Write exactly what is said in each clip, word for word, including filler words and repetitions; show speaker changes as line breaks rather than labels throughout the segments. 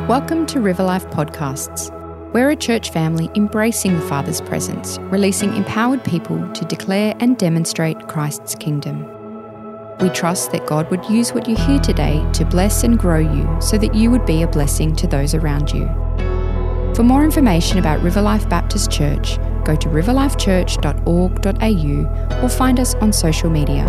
Welcome to River Life Podcasts. We're a church family embracing the Father's presence, releasing empowered people to declare and demonstrate Christ's kingdom. We trust that God would use what you hear today to bless and grow you so that you would be a blessing to those around you. For more information about River Life Baptist Church, go to river life church dot org dot a u or find us on social media.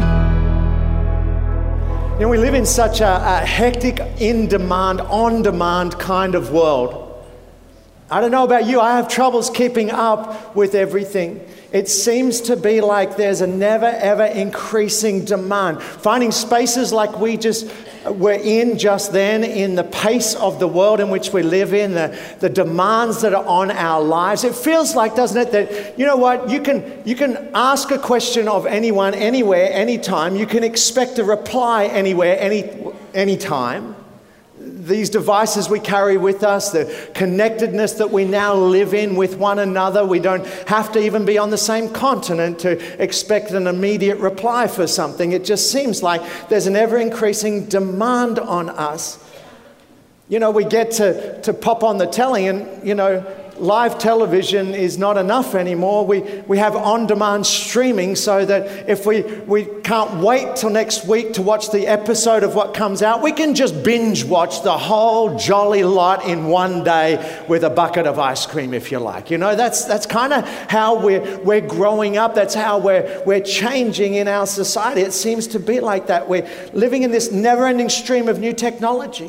You know, we live in such a, a hectic, in-demand, on-demand kind of world. I don't know about you, I have troubles keeping up with everything. It seems to be like there's a never, ever increasing demand. Finding spaces like we just were in just then, in the pace of the world in which we live in, the, the demands that are on our lives. It feels like, doesn't it, that, you know what, you can, you can ask a question of anyone, anywhere, anytime. You can expect a reply anywhere, any anytime. These devices we carry with us, the connectedness that we now live in with one another, we don't have to even be on the same continent to expect an immediate reply for something. It just seems like there's an ever-increasing demand on us. You know, we get to, to pop on the telly and, you know, live television is not enough anymore. We we have on-demand streaming so that if we, we can't wait till next week to watch the episode of what comes out, we can just binge watch the whole jolly lot in one day with a bucket of ice cream, if you like. You know, that's that's kind of how we're we're growing up. That's how we're we're changing in our society. It seems to be like that. We're living in this never-ending stream of new technology.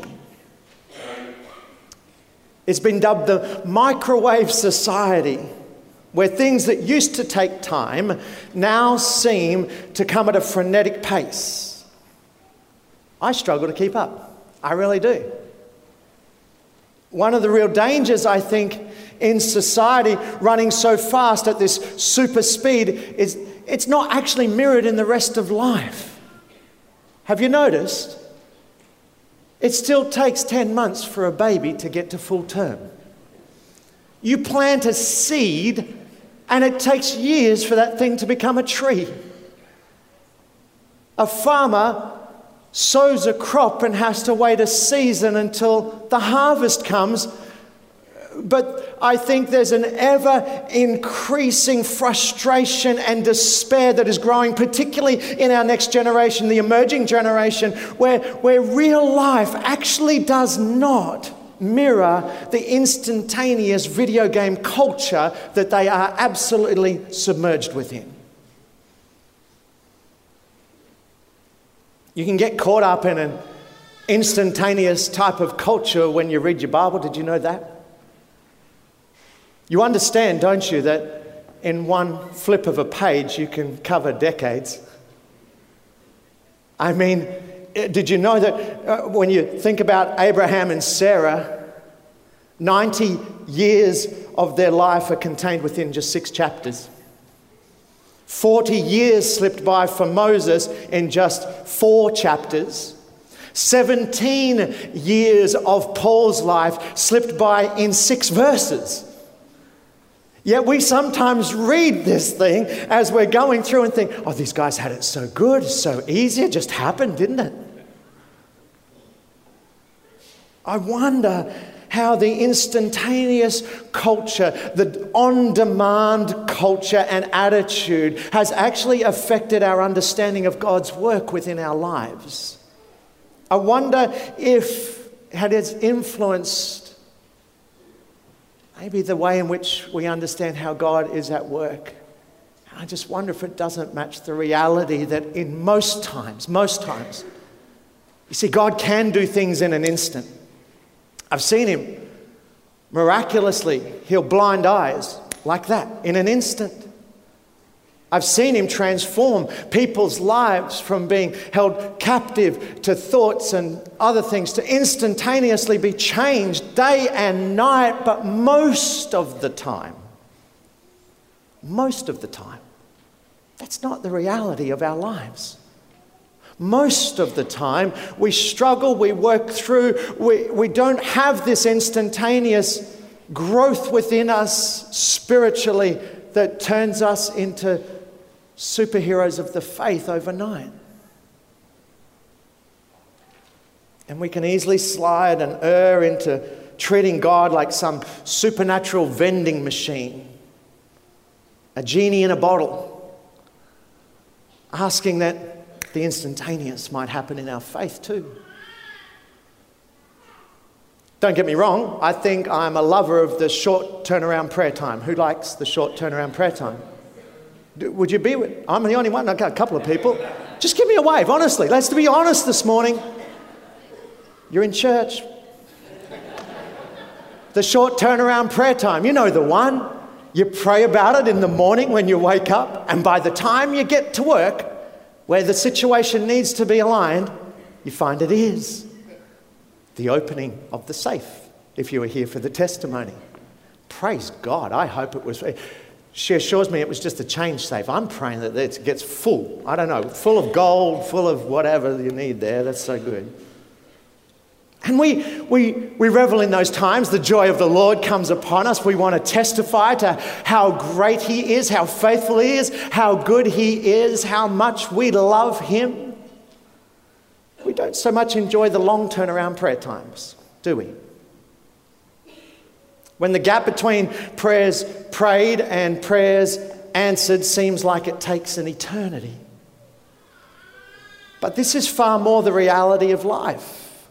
It's been dubbed the microwave society, where things that used to take time now seem to come at a frenetic pace. I struggle to keep up. I really do. One of the real dangers, I think, in society running so fast at this super speed is it's not actually mirrored in the rest of life. Have you noticed? It still takes ten months for a baby to get to full term. You plant a seed and it takes years for that thing to become a tree. A farmer sows a crop and has to wait a season until the harvest comes. But I think there's an ever-increasing frustration and despair that is growing, particularly in our next generation, the emerging generation, where, where real life actually does not mirror the instantaneous video game culture that they are absolutely submerged within. You can get caught up in an instantaneous type of culture when you read your Bible. Did you know that? You understand, don't you, that in one flip of a page you can cover decades? I mean, did you know that uh, when you think about Abraham and Sarah, ninety years of their life are contained within just six chapters? forty years slipped by for Moses in just four chapters. seventeen years of Paul's life slipped by in six verses. Yet we sometimes read this thing as we're going through and think, oh, these guys had it so good, so easy, it just happened, didn't it? I wonder how the instantaneous culture, the on-demand culture and attitude has actually affected our understanding of God's work within our lives. I wonder if it has influenced maybe the way in which we understand how God is at work. I just wonder if it doesn't match the reality that in most times, most times, you see, God can do things in an instant. I've seen him miraculously heal blind eyes like that in an instant. I've seen him transform people's lives from being held captive to thoughts and other things to instantaneously be changed day and night. But most of the time, most of the time, that's not the reality of our lives. Most of the time, we struggle, we work through, we, we don't have this instantaneous growth within us spiritually that turns us into superheroes of the faith overnight. And we can easily slide and err into treating God like some supernatural vending machine, a genie in a bottle, asking that the instantaneous might happen in our faith too. Don't get me wrong, I think I'm a lover of the short turnaround prayer time. Who likes the short turnaround prayer time? Would you be with? I'm the only one. I've got a couple of people. Just give me a wave, honestly. Let's be honest this morning. You're in church. The short turnaround prayer time. You know the one. You pray about it in the morning when you wake up, and by the time you get to work, where the situation needs to be aligned, you find it is the opening of the safe, if you were here for the testimony. Praise God. I hope it was... She assures me it was just a change safe. I'm praying that it gets full. I don't know, full of gold, full of whatever you need there. That's so good. And we, we, we revel in those times. The joy of the Lord comes upon us. We want to testify to how great He is, how faithful He is, how good He is, how much we love Him. We don't so much enjoy the long turnaround prayer times, do we? When the gap between prayers prayed and prayers answered seems like it takes an eternity. But this is far more the reality of life.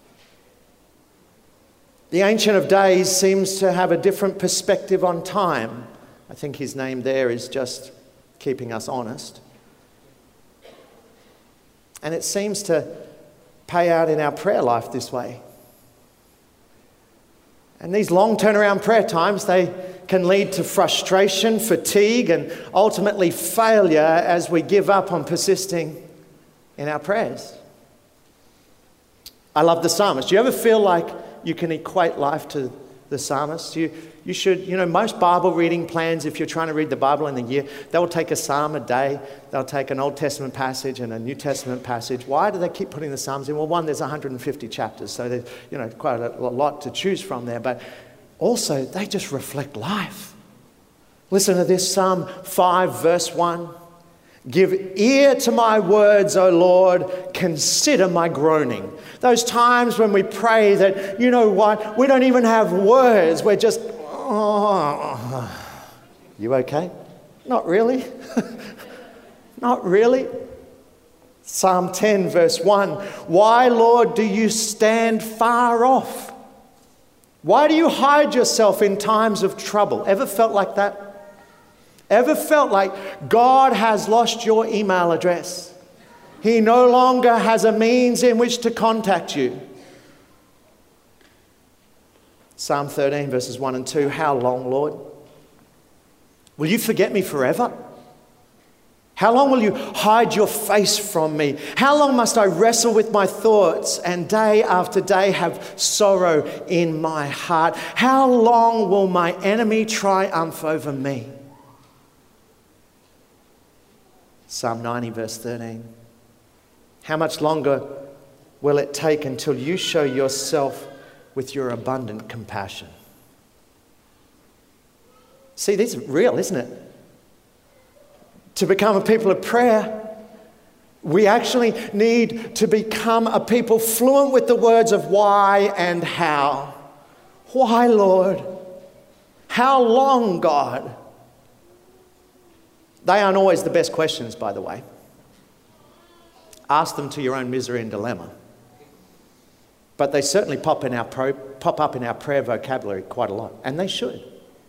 The Ancient of Days seems to have a different perspective on time. I think his name there is just keeping us honest. And it seems to pay out in our prayer life this way. And these long turnaround prayer times, they can lead to frustration, fatigue, and ultimately failure as we give up on persisting in our prayers. I love the psalmist. Do you ever feel like you can equate life to the psalmist? You, you should, you know, most Bible reading plans, if you're trying to read the Bible in the year, they will take a psalm a day. They'll take an Old Testament passage and a New Testament passage. Why do they keep putting the psalms in? Well, one, there's one hundred fifty chapters, so there's, you know, quite a, a lot to choose from there. But also, they just reflect life. Listen to this, Psalm five, verse one. Give ear to my words, O Lord, consider my groaning. Those times when we pray that, you know what, we don't even have words. We're just, oh, you okay? Not really. Not really. Psalm ten, verse one. Why, Lord, do you stand far off? Why do you hide yourself in times of trouble? Ever felt like that? Ever felt like God has lost your email address? He no longer has a means in which to contact you. Psalm thirteen, verses one and two. How long, Lord? Will you forget me forever? How long will you hide your face from me? How long must I wrestle with my thoughts and day after day have sorrow in my heart? How long will my enemy triumph over me? Psalm ninety, verse thirteen. How much longer will it take until you show yourself with your abundant compassion? See, this is real, isn't it? To become a people of prayer, we actually need to become a people fluent with the words of why and how. Why, Lord? How long, God? They aren't always the best questions, by the way. Ask them to your own misery and dilemma. But they certainly pop, in our pro, pop up in our prayer vocabulary quite a lot, and they should.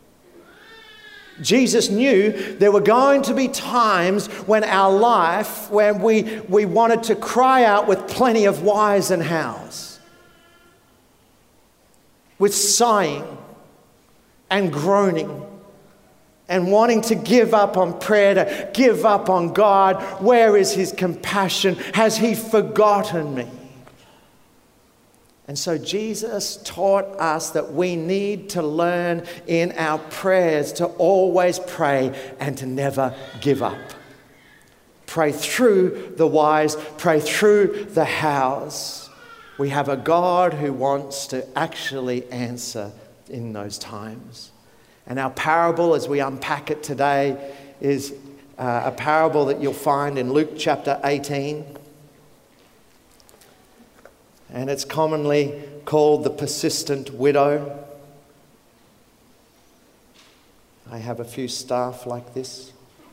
Jesus knew there were going to be times when our life, when we, we wanted to cry out with plenty of whys and hows, with sighing and groaning, and wanting to give up on prayer, to give up on God. Where is His compassion? Has He forgotten me? And so Jesus taught us that we need to learn in our prayers to always pray and to never give up. Pray through the whys, pray through the hows. We have a God who wants to actually answer in those times. And our parable, as we unpack it today, is uh, a parable that you'll find in Luke chapter eighteen. And it's commonly called the persistent widow. I have a few staff like this.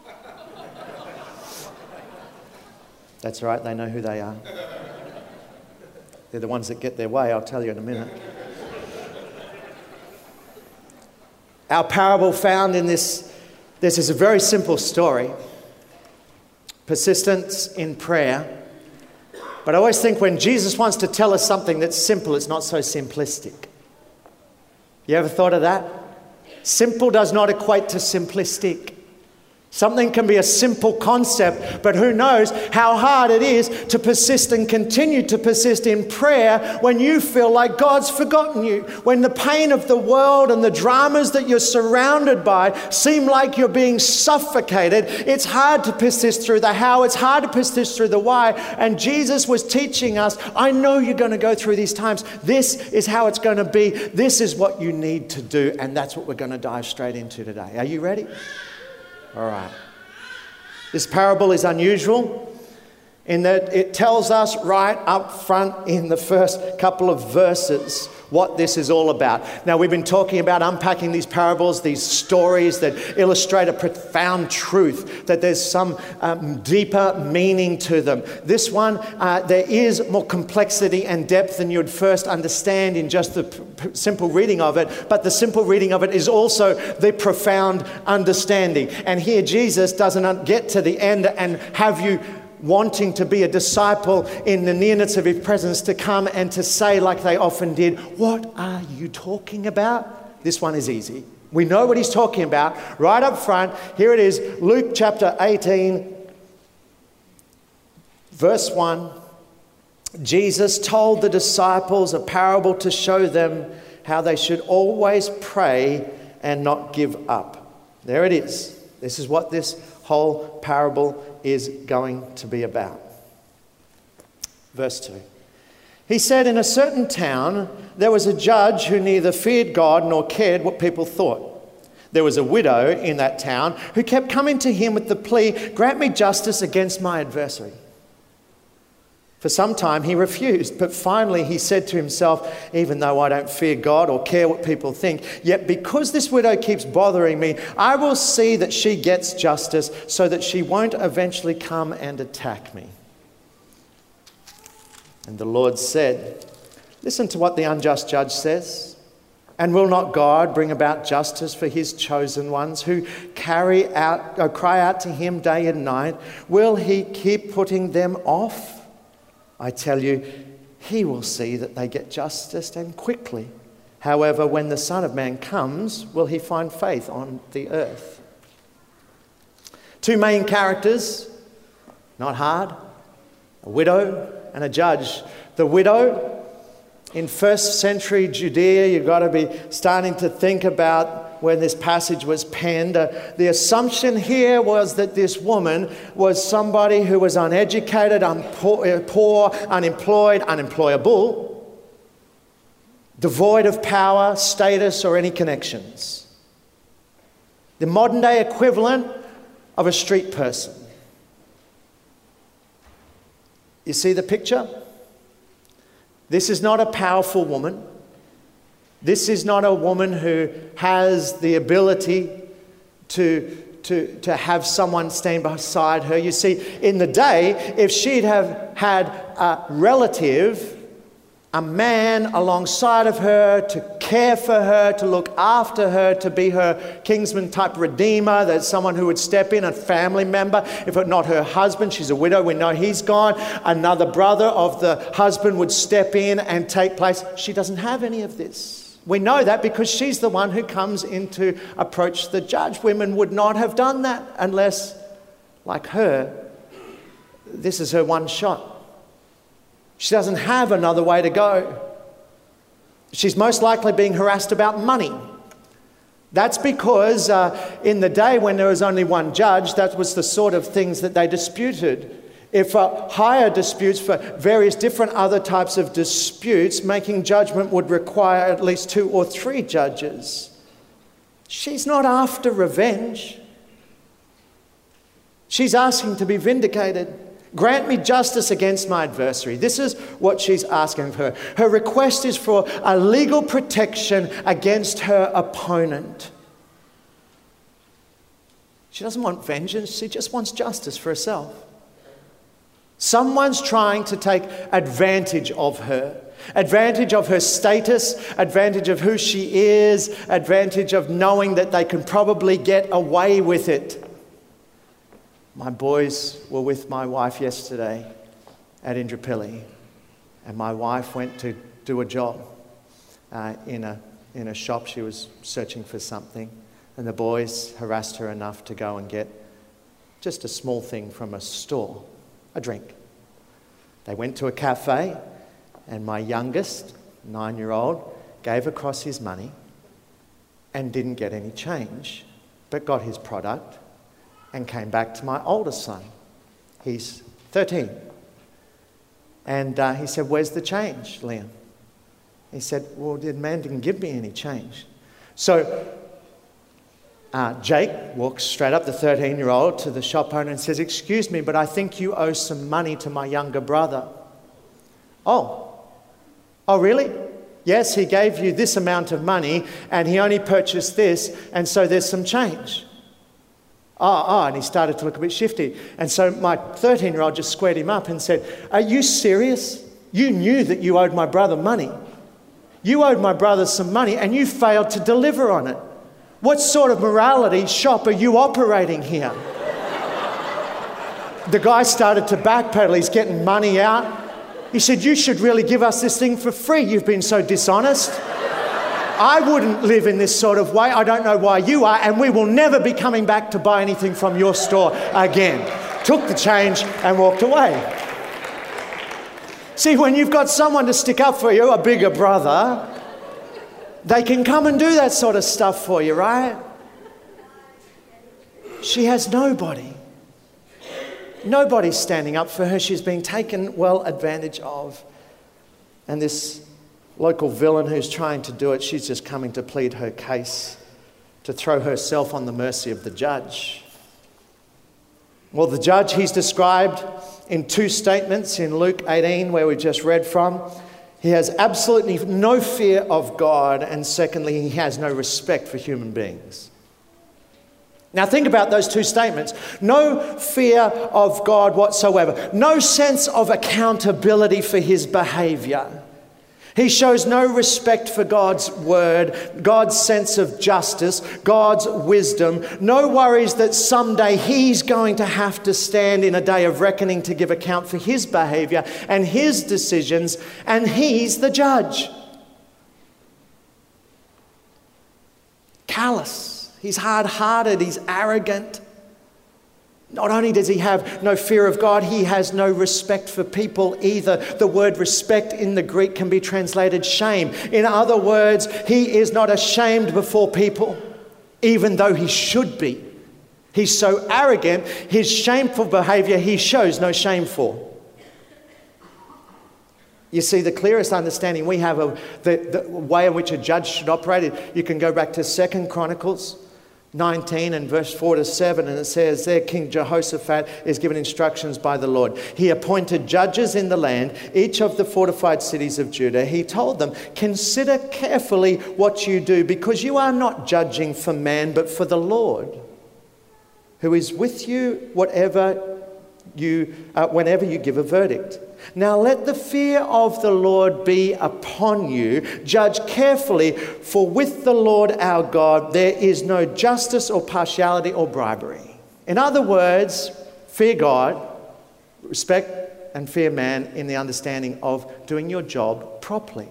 That's right, they know who they are. They're the ones that get their way, I'll tell you in a minute. Our parable found in this, this is a very simple story. Persistence in prayer. But I always think when Jesus wants to tell us something that's simple, it's not so simplistic. You ever thought of that? Simple does not equate to simplistic. Something can be a simple concept, but who knows how hard it is to persist and continue to persist in prayer when you feel like God's forgotten you, when the pain of the world and the dramas that you're surrounded by seem like you're being suffocated. It's hard to persist through the how, it's hard to persist through the why, and Jesus was teaching us, I know you're going to go through these times. This is how it's going to be. This is what you need to do, and that's what we're going to dive straight into today. Are you ready? All right. This parable is unusual in that it tells us right up front in the first couple of verses what this is all about. Now, we've been talking about unpacking these parables, these stories that illustrate a profound truth, that there's some um, deeper meaning to them. This one, uh, there is more complexity and depth than you'd first understand in just the p- p- simple reading of it, but the simple reading of it is also the profound understanding. And here Jesus doesn't get to the end and have you wanting to be a disciple in the nearness of his presence to come and to say like they often did, what are you talking about? This one is easy. We know what he's talking about right up front. Here it is, Luke chapter eighteen, verse one. Jesus told the disciples a parable to show them how they should always pray and not give up. There it is. This is what this whole parable is going to be about. Verse two. He said, in a certain town, there was a judge who neither feared God nor cared what people thought. There was a widow in that town who kept coming to him with the plea, grant me justice against my adversary. For some time he refused, but finally he said to himself, even though I don't fear God or care what people think, yet because this widow keeps bothering me, I will see that she gets justice so that she won't eventually come and attack me. And the Lord said, listen to what the unjust judge says. And will not God bring about justice for his chosen ones who carry out, or cry out to him day and night? Will he keep putting them off? I tell you, he will see that they get justice and quickly. However, when the Son of Man comes, will he find faith on the earth? Two main characters, not hard, a widow and a judge. The widow, in first century Judea, you've got to be starting to think about when this passage was penned. Uh, the assumption here was that this woman was somebody who was uneducated, unpoor, poor, unemployed, unemployable, devoid of power, status, or any connections. The modern day equivalent of a street person. You see the picture? This is not a powerful woman. This is not a woman who has the ability to, to, to have someone stand beside her. You see, in the day, if she'd have had a relative, a man alongside of her to care for her, to look after her, to be her kinsman type redeemer, that's someone who would step in, a family member. If it's not her husband, she's a widow, we know he's gone. Another brother of the husband would step in and take place. She doesn't have any of this. We know that because she's the one who comes in to approach the judge. Women would not have done that unless, like her, this is her one shot. She doesn't have another way to go. She's most likely being harassed about money. That's because uh, in the day when there was only one judge, that was the sort of things that they disputed. If uh, higher disputes for various different other types of disputes, making judgment would require at least two or three judges. She's not after revenge. She's asking to be vindicated. Grant me justice against my adversary. This is what she's asking of her. Her request is for a legal protection against her opponent. She doesn't want vengeance. She just wants justice for herself. Someone's trying to take advantage of her. Advantage of her status, advantage of who she is, advantage of knowing that they can probably get away with it. My boys were with my wife yesterday at Indooroopilly, and my wife went to do a job uh, in a in a shop. She was searching for something, and the boys harassed her enough to go and get just a small thing from a store, a drink. They went to a cafe, and my youngest, nine-year-old, gave across his money and didn't get any change, but got his product and came back to my oldest son. He's thirteen. And uh, he said, "Where's the change, Liam?" He said, "Well, the man didn't give me any change." So uh, Jake walks straight up, the thirteen-year-old, to the shop owner and says, "Excuse me, but I think you owe some money to my younger brother." "Oh, oh really? Yes, he gave you this amount of money and he only purchased this, and so there's some change." Oh, oh, and he started to look a bit shifty. And so my thirteen-year-old just squared him up and said, "Are you serious? You knew that you owed my brother money. You owed my brother some money and you failed to deliver on it. What sort of morality shop are you operating here?" The guy started to backpedal. He's getting money out. He said, "You should really give us this thing for free. You've been so dishonest. I wouldn't live in this sort of way. I don't know why you are, and we will never be coming back to buy anything from your store again." Took the change and walked away. See, when you've got someone to stick up for you, a bigger brother, they can come and do that sort of stuff for you, right? She has nobody. Nobody's standing up for her. She's being taken well advantage of. And this local villain who's trying to do it, she's just coming to plead her case, to throw herself on the mercy of the judge. Well, the judge, he's described in two statements in Luke eighteen, where we just read from. He has absolutely no fear of God, and secondly, he has no respect for human beings. Now think about those two statements. No fear of God whatsoever. No sense of accountability for his behaviour. He shows no respect for God's word, God's sense of justice, God's wisdom. No worries that someday he's going to have to stand in a day of reckoning to give account for his behaviour and his decisions, and he's the judge. Callous. He's hard-hearted. He's arrogant. Not only does he have no fear of God, he has no respect for people either. The word respect in the Greek can be translated shame. In other words, he is not ashamed before people, even though he should be. He's so arrogant, his shameful behaviour he shows no shame for. You see, the clearest understanding we have of the, the way in which a judge should operate, you can go back to Second Chronicles nineteen and verse four to seven, and it says there, King Jehoshaphat is given instructions by the Lord. He appointed judges in the land, each of the fortified cities of Judah. He told them, "Consider carefully what you do, because you are not judging for man, but for the Lord, who is with you whatever you, uh, whenever you give a verdict. Now let the fear of the Lord be upon you. Judge carefully, for with the Lord our God there is no justice or partiality or bribery." In other words, fear God, respect and fear man in the understanding of doing your job properly.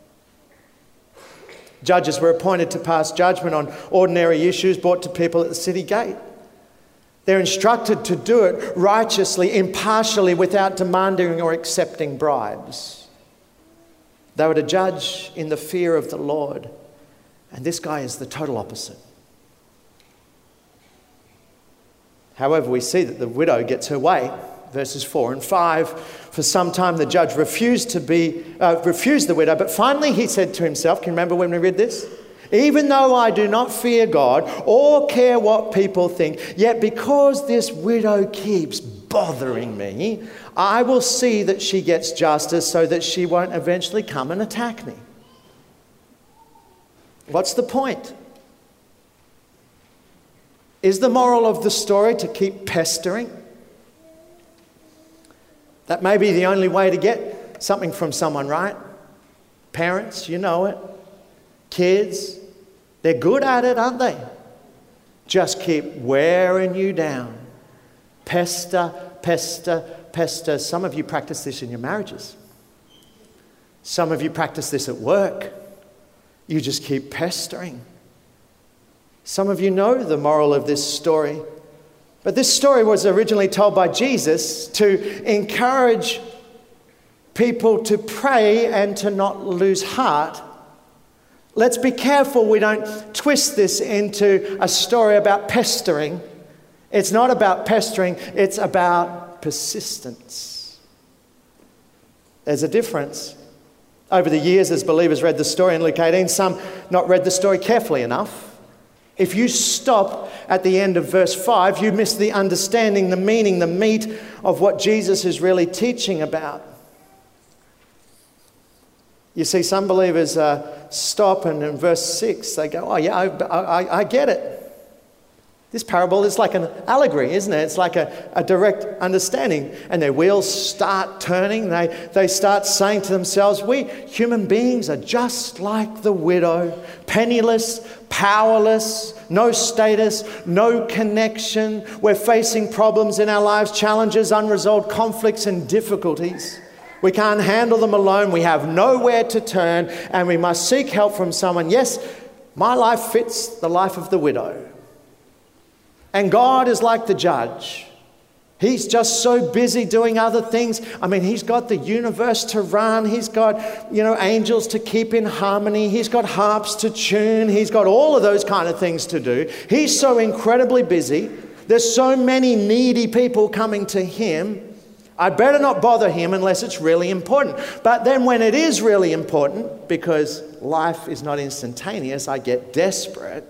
Judges were appointed to pass judgment on ordinary issues brought to people at the city gate. They're instructed to do it righteously, impartially, without demanding or accepting bribes. They were to judge in the fear of the Lord. And this guy is the total opposite. However, we see that the widow gets her way. Verses four and five. For some time the judge refused to be, uh, refused the widow, but finally he said to himself, can you remember when we read this? "Even though I do not fear God or care what people think, yet because this widow keeps bothering me, I will see that she gets justice so that she won't eventually come and attack me. What's the point? Is the moral of the story to keep pestering? That may be the only way to get something from someone, right? Parents, you know it. Kids, they're good at it, aren't they? Just keep wearing you down. Pester, pester, pester. Some of you practice this in your marriages. Some of you practice this at work. You just keep pestering. Some of you know the moral of this story. But this story was originally told by Jesus to encourage people to pray and to not lose heart. Let's be careful we don't twist this into a story about pestering. It's not about pestering, it's about persistence. There's a difference. Over the years, as believers read the story in Luke eighteen, some not read the story carefully enough. If you stop at the end of verse five, you miss the understanding, the meaning, the meat of what Jesus is really teaching about. You see, some believers uh, stop and in verse six, they go, oh yeah, I, I, I get it. This parable is like an allegory, isn't it? It's like a, a direct understanding. And their wheels start turning. They, they start saying to themselves, we human beings are just like the widow, penniless, powerless, no status, no connection. We're facing problems in our lives, challenges, unresolved conflicts and difficulties. We can't handle them alone. We have nowhere to turn and we must seek help from someone. Yes, my life fits the life of the widow. And God is like the judge. He's just so busy doing other things. I mean, he's got the universe to run. He's got, you know, angels to keep in harmony. He's got harps to tune. He's got all of those kind of things to do. He's so incredibly busy. There's so many needy people coming to him. I better not bother him unless it's really important. But then when it is really important, because life is not instantaneous, I get desperate.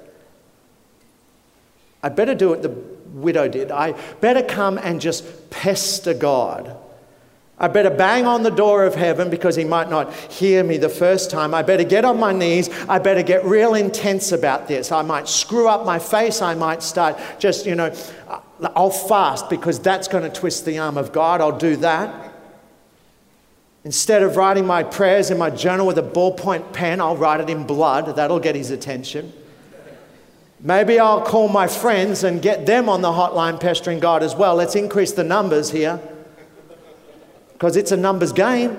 I better do what the widow did. I better come and just pester God. I better bang on the door of heaven because he might not hear me the first time. I better get on my knees. I better get real intense about this. I might screw up my face. I might start just, you know, I'll fast because that's going to twist the arm of God. I'll do that. Instead of writing my prayers in my journal with a ballpoint pen, I'll write it in blood. That'll get his attention. Maybe I'll call my friends and get them on the hotline pestering God as well. Let's increase the numbers here because it's a numbers game.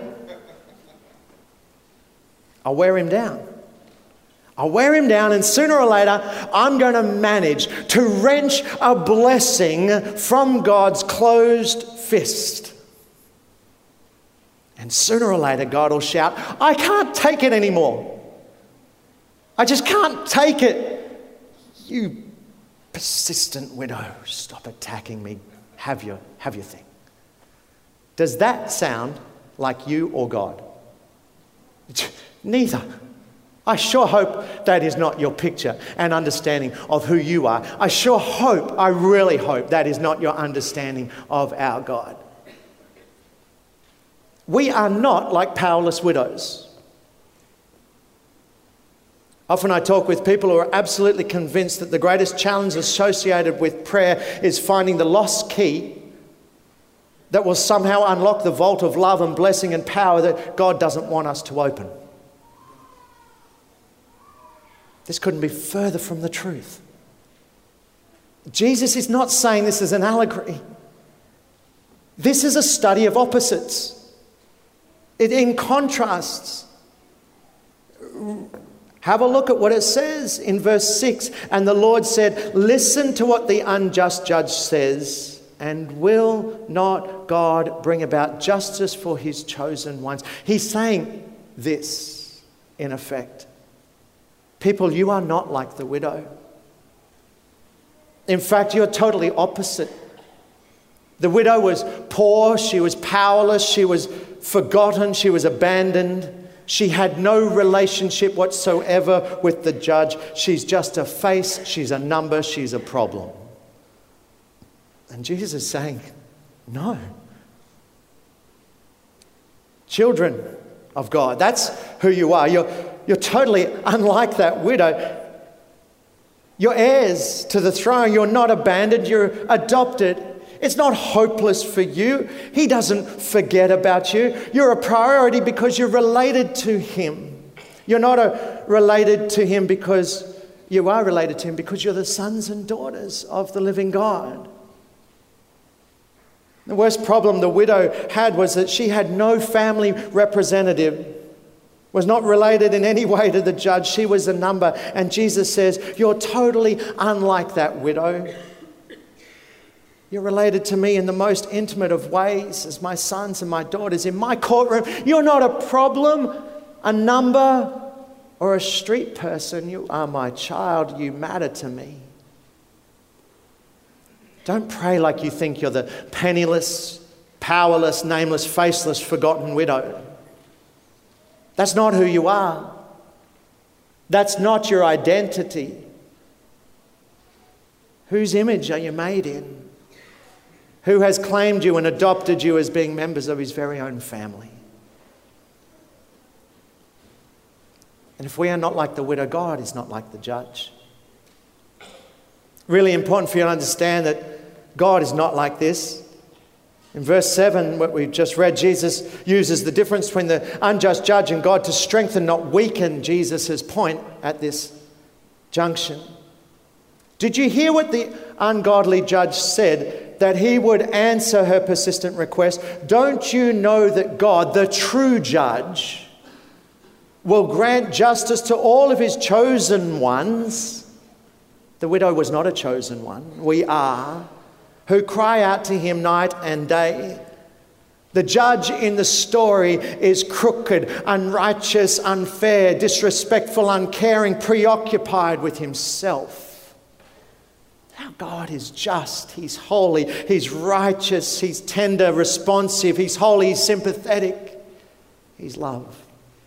I'll wear him down. I'll wear him down and sooner or later I'm going to manage to wrench a blessing from God's closed fist. And sooner or later God will shout, I can't take it anymore. I just can't take it. You persistent widow, stop attacking me. Have your, have your thing. Does that sound like you or God? Neither. I sure hope that is not your picture and understanding of who you are. I sure hope, I really hope that is not your understanding of our God. We are not like powerless widows. Often I talk with people who are absolutely convinced that the greatest challenge associated with prayer is finding the lost key that will somehow unlock the vault of love and blessing and power that God doesn't want us to open. This couldn't be further from the truth. Jesus is not saying this is an allegory. This is a study of opposites. It in contrasts. Have a look at what it says in verse six. And the Lord said, listen to what the unjust judge says, and will not God bring about justice for his chosen ones? He's saying this, in effect. People, you are not like the widow. In fact, you're totally opposite. The widow was poor, she was powerless, she was forgotten, she was abandoned. She had no relationship whatsoever with the judge. She's just a face, she's a number, she's a problem. And Jesus is saying, No. Children of God, that's who you are. You're, you're totally unlike that widow. You're heirs to the throne. You're not abandoned. You're adopted. It's not hopeless for you. He doesn't forget about you. You're a priority because you're related to him. You're not a, related to him because you are related to him because you're the sons and daughters of the living God. The worst problem the widow had was that she had no family representative, was not related in any way to the judge. She was a number. And Jesus says, you're totally unlike that widow. You're related to me in the most intimate of ways as my sons and my daughters in my courtroom. You're not a problem, a number, or a street person. You are my child. You matter to me. Don't pray like you think you're the penniless, powerless, nameless, faceless, forgotten widow. That's not who you are. That's not your identity. Whose image are you made in? Who has claimed you and adopted you as being members of his very own family? And if we are not like the widow, God is not like the judge. Really important for you to understand that God is not like this. In verse seven, what we've just read, Jesus uses the difference between the unjust judge and God to strengthen, not weaken, Jesus' point at this junction. Did you hear what the ungodly judge said? That he would answer her persistent request. Don't you know that God, the true judge, will grant justice to all of his chosen ones? The widow was not a chosen one. We are. Who cry out to him night and day. The judge in the story is crooked, unrighteous, unfair, disrespectful, uncaring, preoccupied with himself. Our God is just, he's holy, he's righteous, he's tender, responsive, he's holy, he's sympathetic, he's love.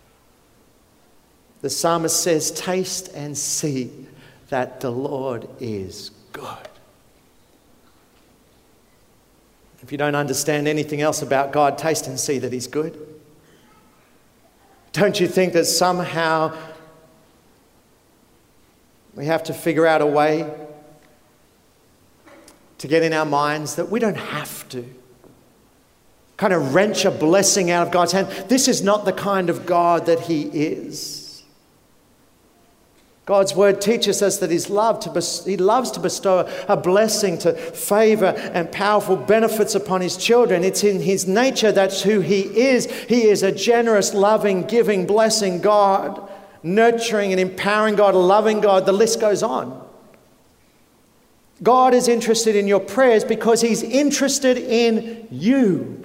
The psalmist says, taste and see that the Lord is good. If you don't understand anything else about God, taste and see that he's good. Don't you think that somehow we have to figure out a way to get in our minds that we don't have to kind of wrench a blessing out of God's hand? This is not the kind of God that he is. God's word teaches us that he's loved to bes- he loves to bestow a blessing, to favour and powerful benefits upon his children. It's in his nature. That's who he is. He is a generous, loving, giving, blessing God, nurturing and empowering God, loving God. The list goes on. God is interested in your prayers because he's interested in you.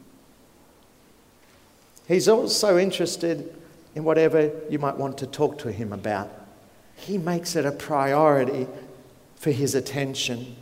He's also interested in whatever you might want to talk to him about. He makes it a priority for his attention.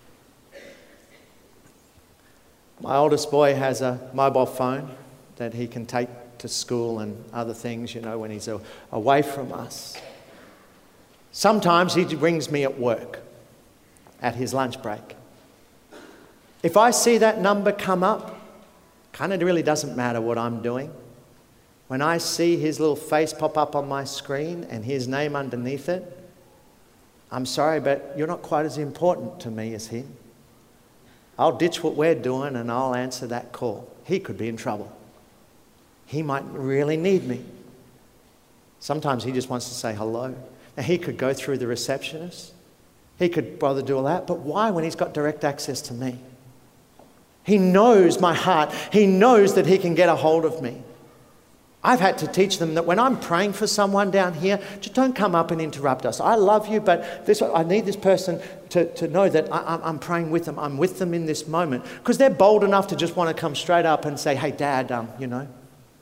My oldest boy has a mobile phone that he can take to school and other things, you know, when he's away from us. Sometimes he rings me at work at his lunch break. If I see that number come up, kind of really doesn't matter what I'm doing. When I see his little face pop up on my screen and his name underneath it, I'm sorry, but you're not quite as important to me as him. I'll ditch what we're doing and I'll answer that call. He could be in trouble. He might really need me. Sometimes he just wants to say hello. Now, he could go through the receptionist. He could bother do all that. But why when he's got direct access to me? He knows my heart. He knows that he can get a hold of me. I've had to teach them that when I'm praying for someone down here, just don't come up and interrupt us. I love you, but this, I need this person to, to know that I, I'm praying with them. I'm with them in this moment. Because they're bold enough to just want to come straight up and say, hey, Dad, um, you know.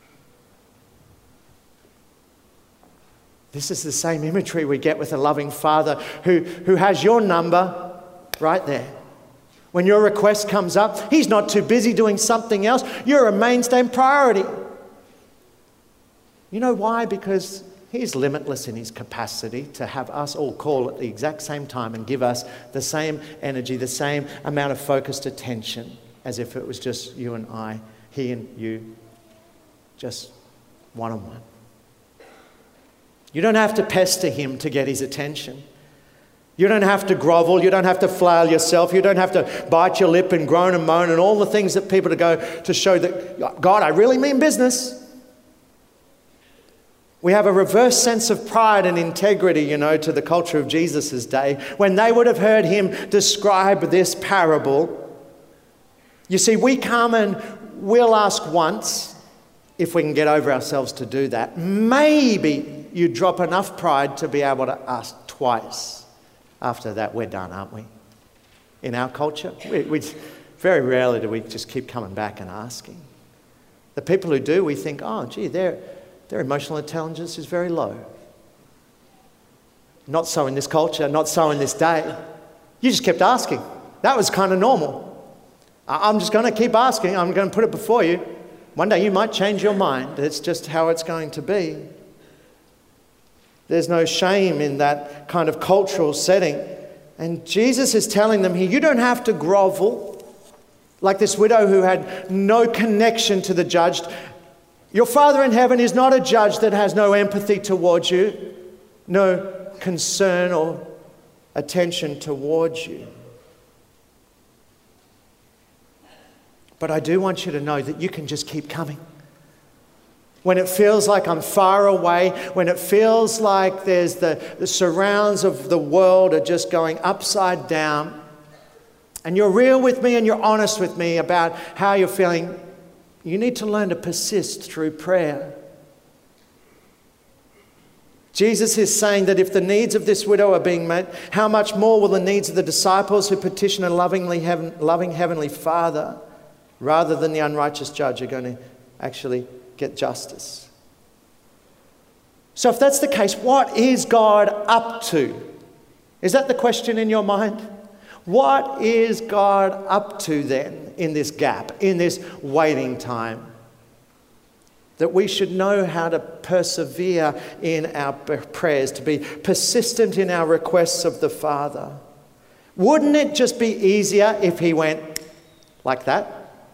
This is the same imagery we get with a loving Father who, who has your number right there. When your request comes up, he's not too busy doing something else. You're a mainstay and priority. You know why? Because he's limitless in his capacity to have us all call at the exact same time and give us the same energy, the same amount of focused attention as if it was just you and I, he and you, just one-on-one. You don't have to pester him to get his attention. You don't have to grovel. You don't have to flail yourself. You don't have to bite your lip and groan and moan and all the things that people to go to show that, God, I really mean business. We have a reverse sense of pride and integrity, you know, to the culture of Jesus' day. When they would have heard him describe this parable, you see, we come and we'll ask once, if we can get over ourselves to do that. Maybe you drop enough pride to be able to ask twice. After that, we're done, aren't we? In our culture, we, we very rarely do we just keep coming back and asking. The people who do, we think, oh, gee, their, their emotional intelligence is very low. Not so in this culture, not so in this day. You just kept asking. That was kind of normal. I'm just going to keep asking. I'm going to put it before you. One day you might change your mind. It's just how it's going to be. There's no shame in that kind of cultural setting. And Jesus is telling them here, you don't have to grovel like this widow who had no connection to the judge. Your Father in heaven is not a judge that has no empathy towards you, no concern or attention towards you. But I do want you to know that you can just keep coming. When it feels like I'm far away, when it feels like there's the, the surrounds of the world are just going upside down, and you're real with me and you're honest with me about how you're feeling, you need to learn to persist through prayer. Jesus is saying that if the needs of this widow are being met, how much more will the needs of the disciples who petition a lovingly heaven, loving Heavenly Father rather than the unrighteous judge are going to actually get justice. So if that's the case, what is God up to? Is that the question in your mind? What is God up to then in this gap, in this waiting time? That we should know how to persevere in our prayers, to be persistent in our requests of the Father. Wouldn't it just be easier if he went like that?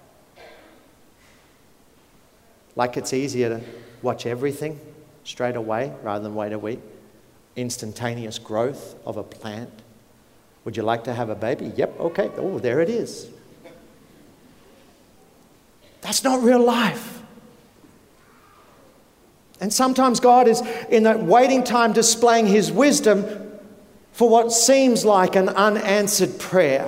Like it's easier to watch everything straight away rather than wait a week. Instantaneous growth of a plant. Would you like to have a baby? Yep, okay. Oh, there it is. That's not real life. And sometimes God is in that waiting time displaying his wisdom for what seems like an unanswered prayer.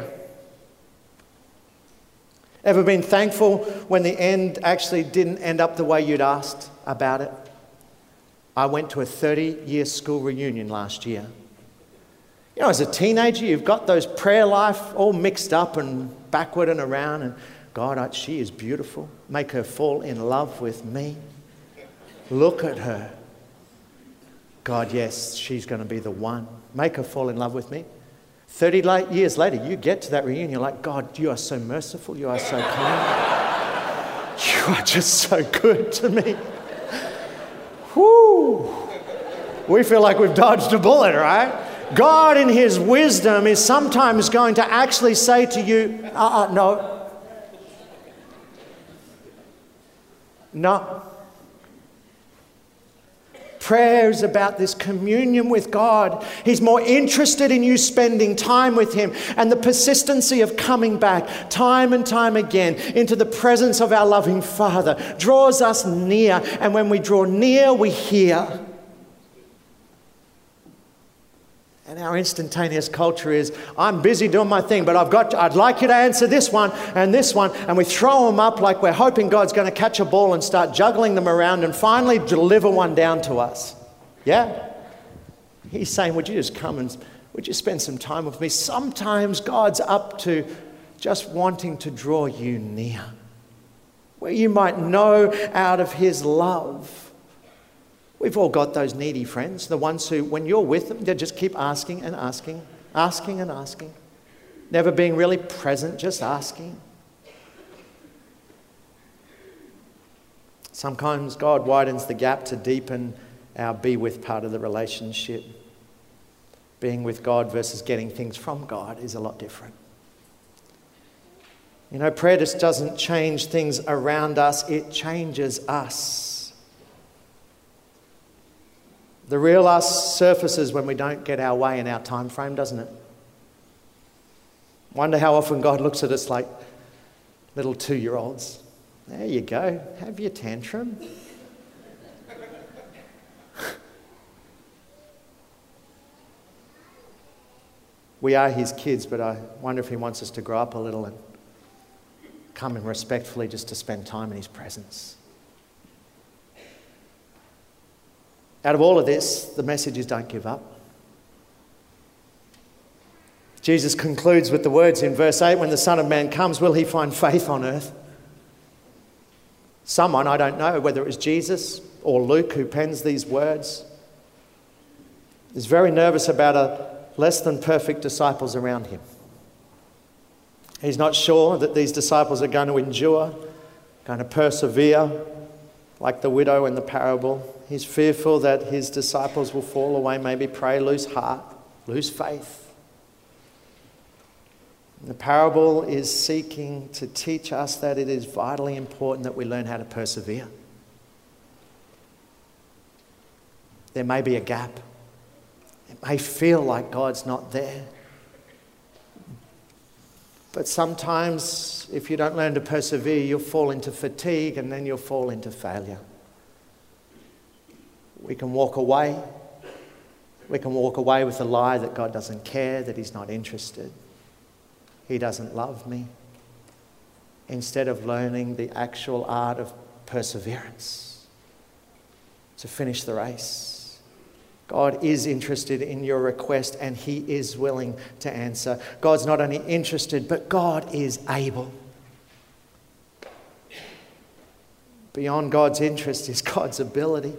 Ever been thankful when the end actually didn't end up the way you'd asked about it? I went to a thirty-year school reunion last year. You know, as a teenager, you've got those prayer life all mixed up and backward and around. And God, she is beautiful. Make her fall in love with me. Look at her. God, yes, she's going to be the one. Make her fall in love with me. thirty years later, you get to that reunion, you're like, God, you are so merciful, you are so kind. You are just so good to me. Whoo! We feel like we've dodged a bullet, right? God in his wisdom is sometimes going to actually say to you, uh-uh, no. No. Prayer is about this communion with God. He's more interested in you spending time with him, and the persistency of coming back time and time again into the presence of our loving Father draws us near, and when we draw near, we hear. And our instantaneous culture is, I'm busy doing my thing, but I've got, I'd like you to answer this one and this one. And we throw them up like we're hoping God's going to catch a ball and start juggling them around and finally deliver one down to us. Yeah? He's saying, would you just come and would you spend some time with me? Sometimes God's up to just wanting to draw you near, where you might know out of his love. We've all got those needy friends, the ones who, when you're with them, they just keep asking and asking, asking and asking. Never being really present, just asking. Sometimes God widens the gap to deepen our be with part of the relationship. Being with God versus getting things from God is a lot different. You know, prayer just doesn't change things around us, it changes us. The real us surfaces when we don't get our way in our time frame, doesn't it? Wonder how often God looks at us like little two-year-olds. There you go, have your tantrum. We are his kids, but I wonder if he wants us to grow up a little and come in respectfully just to spend time in his presence. Out of all of this, the message is don't give up. Jesus concludes with the words in verse eight, when the Son of Man comes, will he find faith on earth? Someone, I don't know whether it was Jesus or Luke who pens these words, is very nervous about a less than perfect disciples around him. He's not sure that these disciples are going to endure, going to persevere, like the widow in the parable. He's fearful that his disciples will fall away, maybe pray, lose heart, lose faith. The parable is seeking to teach us that it is vitally important that we learn how to persevere. There may be a gap. It may feel like God's not there. But sometimes, if you don't learn to persevere, you'll fall into fatigue and then you'll fall into failure. We can walk away. We can walk away with the lie that God doesn't care, that he's not interested. He doesn't love me. Instead of learning the actual art of perseverance to finish the race. God is interested in your request and he is willing to answer. God's not only interested, but God is able. Beyond God's interest is God's ability.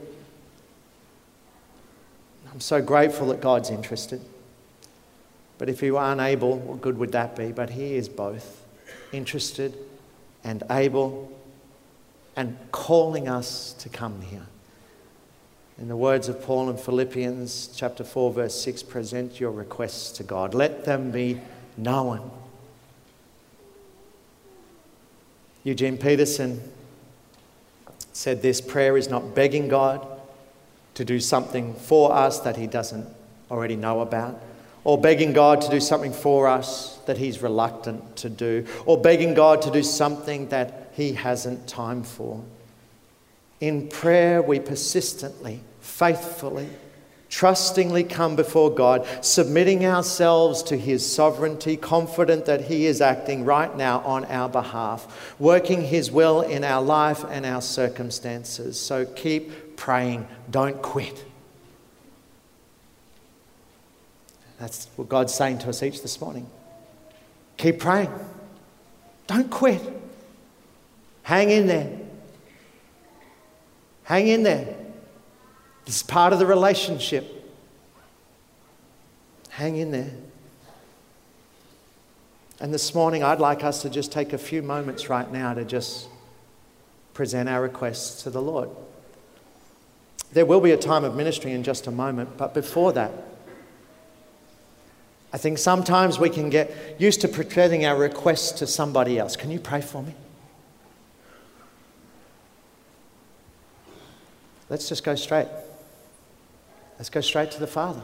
I'm so grateful that God's interested. But if he were unable, what good would that be? But he is both interested and able and calling us to come here. In the words of Paul in Philippians chapter four, verse six, present your requests to God. Let them be known. Eugene Peterson said this: prayer is not begging God to do something for us that he doesn't already know about, or begging God to do something for us that he's reluctant to do, or begging God to do something that he hasn't time for. In prayer, we persistently, faithfully, trustingly come before God, submitting ourselves to his sovereignty, confident that he is acting right now on our behalf, working his will in our life and our circumstances. So keep praying, don't quit. That's what God's saying to us each this morning. Keep praying. Don't quit. Hang in there. Hang in there. This is part of the relationship. Hang in there. And this morning, I'd like us to just take a few moments right now to just present our requests to the Lord. There will be a time of ministry in just a moment, but before that, I think sometimes we can get used to presenting our requests to somebody else. Can you pray for me? Let's just go straight. Let's go straight to the Father.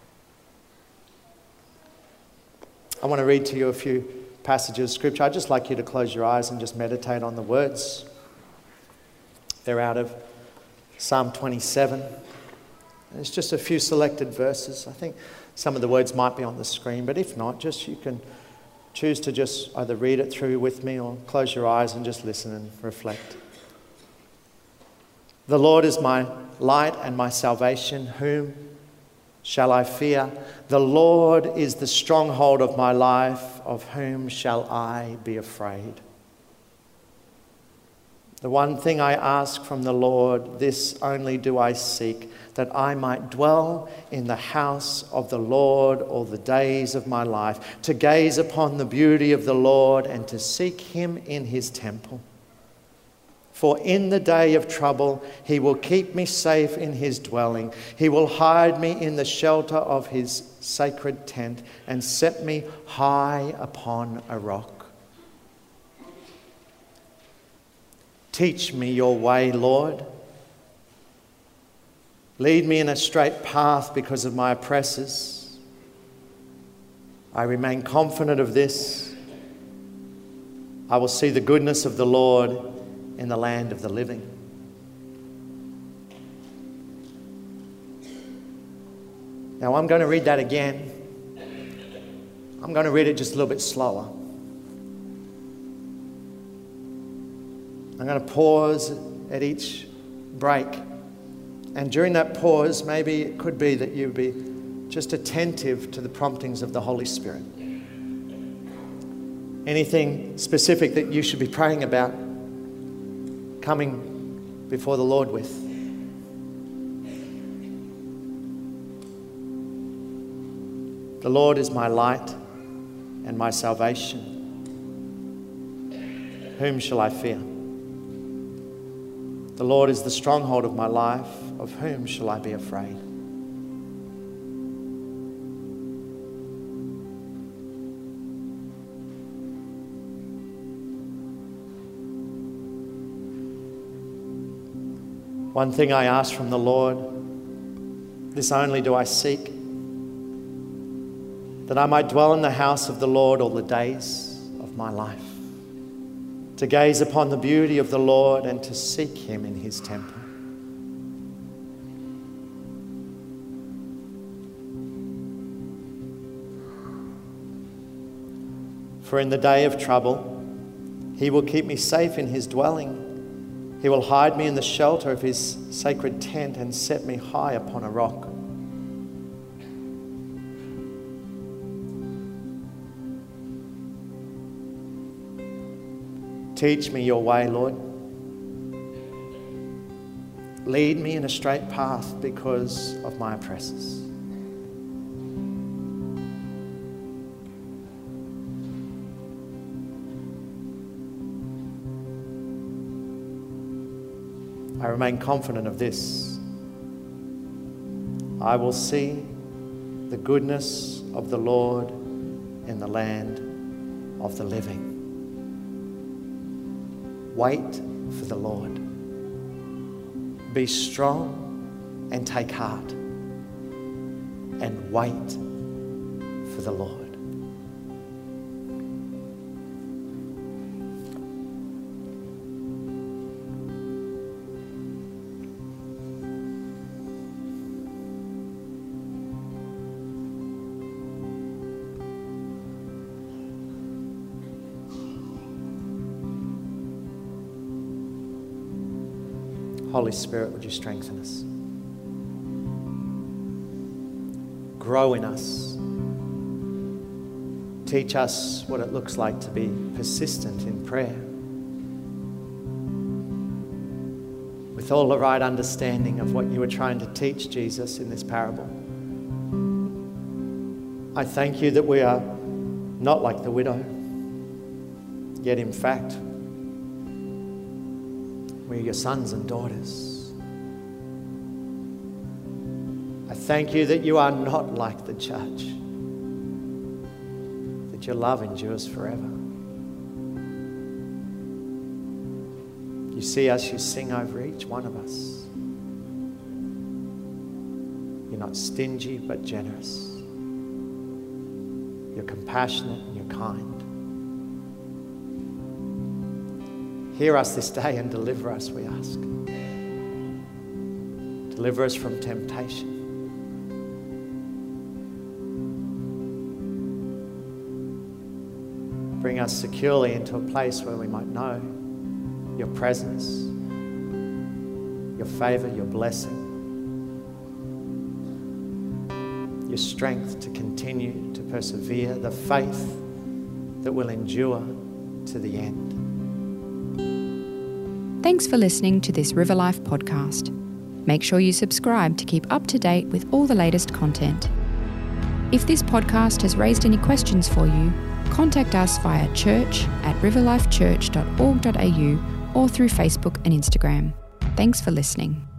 I want to read to you a few passages of Scripture. I'd just like you to close your eyes and just meditate on the words. They're out of Psalm twenty-seven. It's just a few selected verses. I think some of the words might be on the screen, but if not, just you can choose to just either read it through with me or close your eyes and just listen and reflect. The Lord is my light and my salvation. Whom shall I fear? The Lord is the stronghold of my life. Of whom shall I be afraid? The one thing I ask from the Lord, this only do I seek, that I might dwell in the house of the Lord all the days of my life, to gaze upon the beauty of the Lord and to seek him in his temple. For in the day of trouble, he will keep me safe in his dwelling. He will hide me in the shelter of his sacred tent and set me high upon a rock. Teach me your way, Lord. Lead me in a straight path because of my oppressors. I remain confident of this. I will see the goodness of the Lord in the land of the living. Now I'm going to read that again. I'm going to read it just a little bit slower. I'm going to pause at each break. And during that pause, maybe it could be that you'd be just attentive to the promptings of the Holy Spirit. Anything specific that you should be praying about, coming before the Lord with. The Lord is my light and my salvation. Whom shall I fear? The Lord is the stronghold of my life. Of whom shall I be afraid? One thing I ask from the Lord, this only do I seek, that I might dwell in the house of the Lord all the days of my life, to gaze upon the beauty of the Lord and to seek him in his temple. For in the day of trouble, he will keep me safe in his dwelling. He will hide me in the shelter of his sacred tent and set me high upon a rock. Teach me your way, Lord. Lead me in a straight path because of my oppressors. I remain confident of this. I will see the goodness of the Lord in the land of the living. Wait for the Lord. Be strong and take heart, and wait for the Lord. Holy Spirit, would you strengthen us? Grow in us. Teach us what it looks like to be persistent in prayer, with all the right understanding of what you were trying to teach, Jesus, in this parable. I thank you that we are not like the widow, yet in fact, we're your sons and daughters. I thank you that you are not like the judge, that your love endures forever. You see us, you sing over each one of us. You're not stingy, but generous. You're compassionate and you're kind. Hear us this day and deliver us, we ask. Deliver us from temptation. Bring us securely into a place where we might know your presence, your favor, your blessing, your strength to continue to persevere, the faith that will endure to the end.
Thanks for listening to this River Life podcast. Make sure you subscribe to keep up to date with all the latest content. If this podcast has raised any questions for you, contact us via church at riverlifechurch dot org dot a u or through Facebook and Instagram. Thanks for listening.